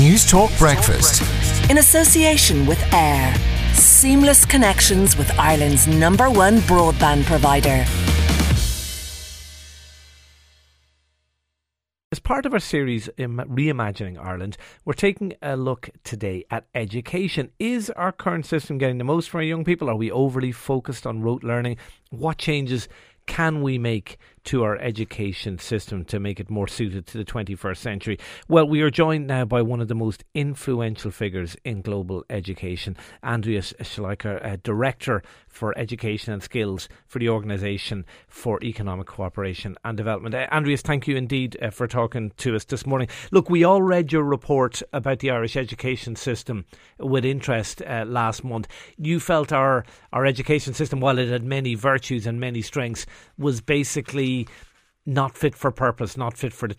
News Talk Breakfast. In association with AIR. Seamless connections with Ireland's #1 broadband provider. As part of our series Reimagining Ireland, we're taking a look today at education. Is our current system getting the most from our young people? Are we overly focused on rote learning? What changes can we make to our education system to make it more suited to the 21st century? Well, we are joined now by one of the most influential figures in global education, Andreas Schleicher, Director for Education and Skills for the Organisation for Economic Cooperation and Development. Andreas, thank you indeed for talking to us this morning. Look, we all read your report about the Irish education system with interest last month. You felt our education system, while it had many virtues and many strengths, was basically not fit for purpose, not fit for the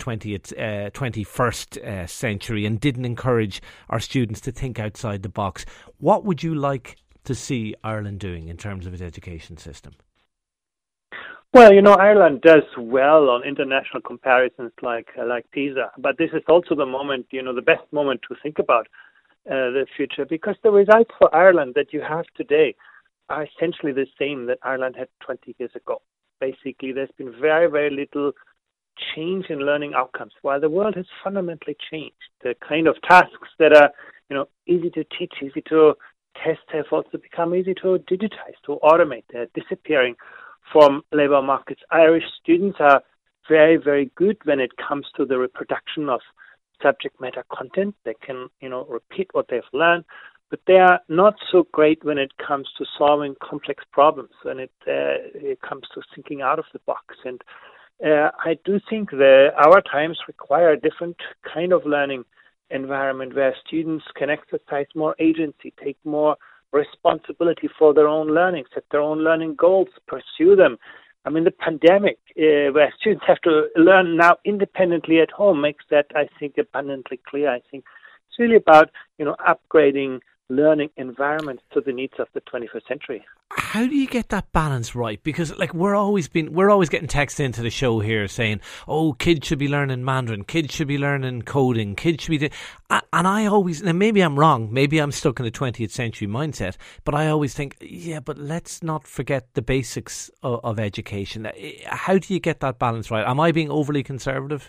21st century, and didn't encourage our students to think outside the box. What would you like to see Ireland doing in terms of its education system? Well, Ireland does well on international comparisons like PISA, but this is also the moment, the best moment to think about the future, because the results for Ireland that you have today are essentially the same that Ireland had 20 years ago. Basically, there's been very, very little change in learning outcomes, while the world has fundamentally changed. The kind of tasks that are, easy to teach, easy to test have also become easy to digitize, to automate. They're disappearing from labor markets. Irish students are very, very good when it comes to the reproduction of subject matter content. They can, repeat what they've learned. But they are not so great when it comes to solving complex problems, when it comes to thinking out of the box. And I do think that our times require a different kind of learning environment where students can exercise more agency, take more responsibility for their own learning, set their own learning goals, pursue them. I mean, the pandemic, where students have to learn now independently at home, makes that, I think, abundantly clear. I think it's really about, upgrading learning environments to the needs of the 21st century. How do you get that balance right? Because we're always getting texts into the show here saying, oh, kids should be learning Mandarin, kids should be learning coding, kids should be and I always, and maybe I'm wrong, maybe I'm stuck in the 20th century mindset, but I always think, yeah, but let's not forget the basics of education. How do you get that balance right? Am I being overly conservative?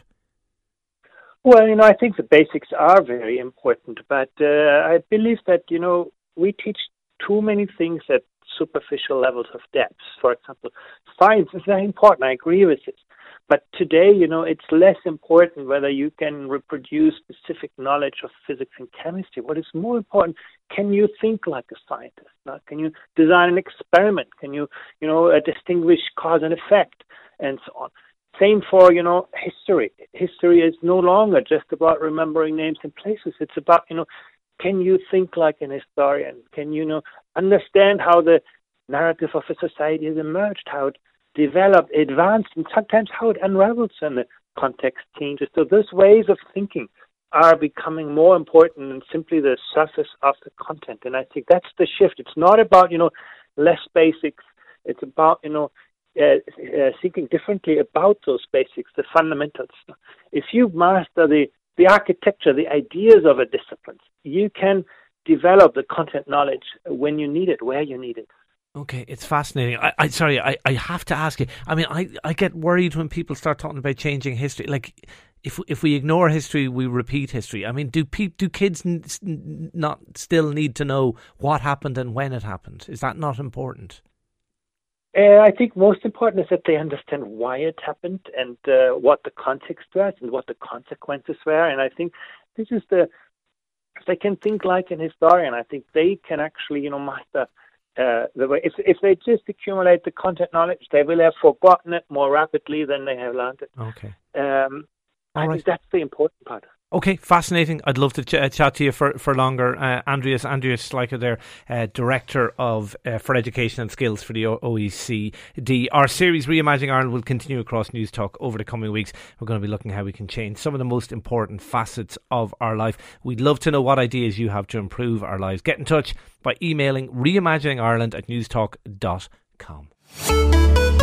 Well, I think the basics are very important, but I believe that, we teach too many things at superficial levels of depth. For example, science is very important. I agree with this. But today, it's less important whether you can reproduce specific knowledge of physics and chemistry. What is more important, can you think like a scientist? Can you design an experiment? Can you, distinguish cause and effect, and so on? Same for, history. History is no longer just about remembering names and places. It's about, can you think like an historian? Can you, understand how the narrative of a society has emerged, how it developed, advanced, and sometimes how it unravels when the context changes. So those ways of thinking are becoming more important than simply the surface of the content. And I think that's the shift. It's not about, less basics. It's about, thinking differently about those basics, the fundamentals. If you master the architecture, the ideas of a discipline, you can develop the content knowledge when you need it, where you need it. Okay, it's fascinating. I have to ask you. I mean, I get worried when people start talking about changing history. Like, if we ignore history, we repeat history. I mean, do kids not still need to know what happened and when it happened? Is that not important? I think most important is that they understand why it happened and what the context was and what the consequences were. And I think this is if they can think like an historian, I think they can actually, master the way. If they just accumulate the content knowledge, they will have forgotten it more rapidly than they have learned it. Okay. I think that's the important part. Okay, fascinating. I'd love to chat to you for longer. Andreas Schleicher there, Director for Education and Skills for the OECD. Our series Reimagining Ireland will continue across News Talk over the coming weeks. We're going to be looking at how we can change some of the most important facets of our life. We'd love to know what ideas you have to improve our lives. Get in touch by emailing reimaginingireland@newstalk.com.